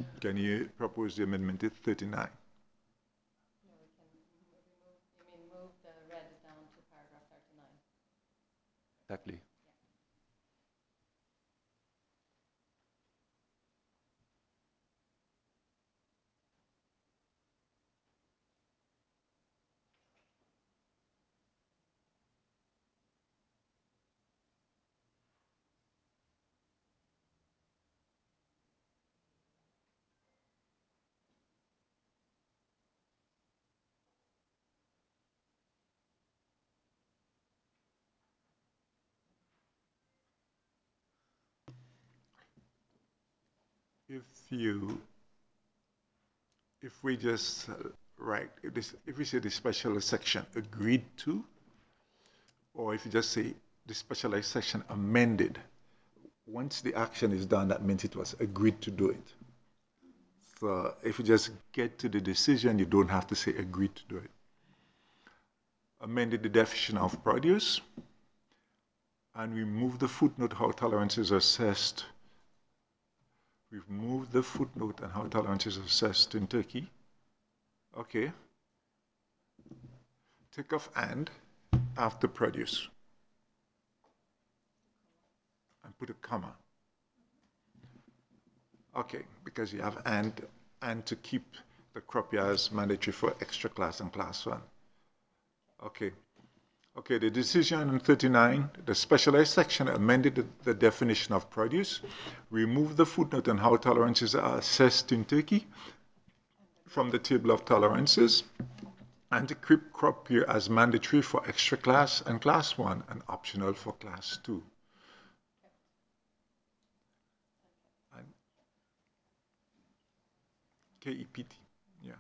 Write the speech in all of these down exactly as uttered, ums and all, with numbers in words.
Can you propose the amendment to thirty-nine? No, we can remove, you mean move the red down to paragraph thirty-nine? Exactly. If you, if we just uh, write, if, this, if we say the specialized section agreed to, or if you just say the specialized section amended, once the action is done, that means it was agreed to do it. So if you just get to the decision, you don't have to say agreed to do it. Amended the definition of produce, and we move the footnote how tolerance is assessed. We've moved the footnote and how tolerance is assessed in Turkey. Okay. Take off and after produce and put a comma. Okay, because you have and and to keep the crop years mandatory for extra class and class one. Okay. Okay, the decision on thirty-nine, the specialized section amended the, the definition of produce, removed the footnote on how tolerances are assessed in Turkey from the table of tolerances, and to keep crop year as mandatory for extra class and class one and optional for class two. And K E P T, yeah.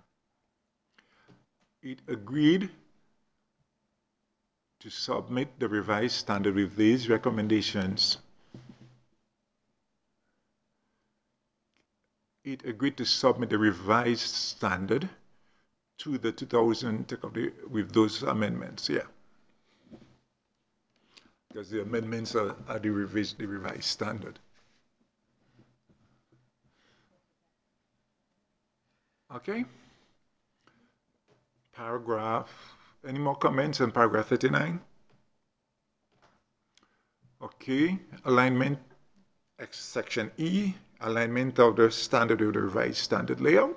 It agreed to submit the revised standard with these recommendations. It agreed to submit the revised standard to the two thousand with those amendments, yeah. Because the amendments are, are the, revised, the revised standard. Okay. Paragraph, any more comments on paragraph thirty-nine? Okay, alignment, section E, alignment of the standard with the revised standard layout.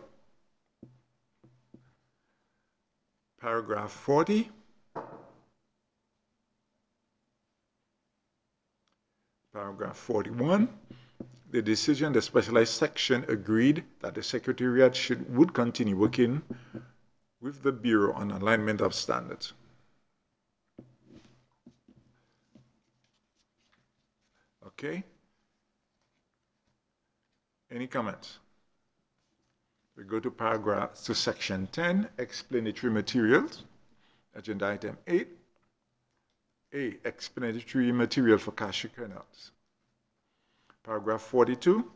Paragraph forty. Paragraph forty-one. The decision, the specialized section agreed that the Secretariat should, would continue working with the Bureau on alignment of standards. Okay. Any comments? We go to paragraph, to section ten, explanatory materials, agenda item eight. A, explanatory material for cashew kernels. Paragraph forty-two.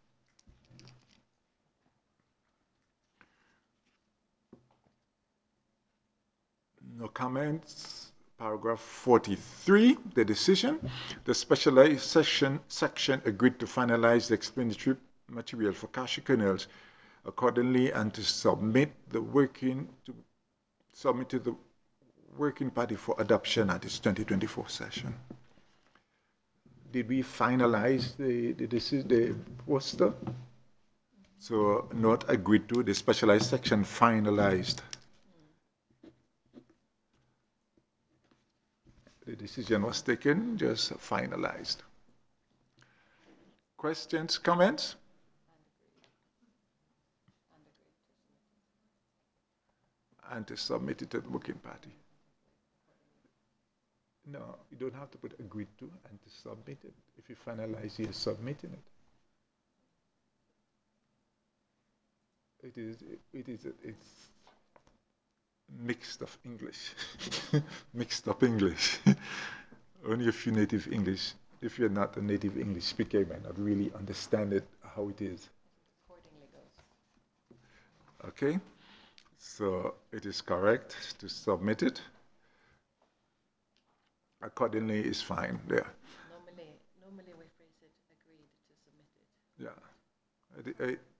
No comments. Paragraph forty-three, the decision. The specialized section, section agreed to finalize the explanatory material for cashew kernels accordingly and to submit the working to submit to the working party for adoption at its twenty twenty-four session. Did we finalize the, the, the, the poster? So not agreed to, the specialized section finalized. The decision was taken, just finalized. Questions, comments? And to submit it to the working party. No, you don't have to put agreed to and to submit it. If you finalize, you're submitting it. It is, it is, it's mixed of English. Mixed up English. Only if you're native English. If you're not a native English speaker, you might not really understand it, how it is. Okay, so it is correct to submit it. Accordingly is fine there. Normally, normally we phrase it agreed to submit it. Yeah.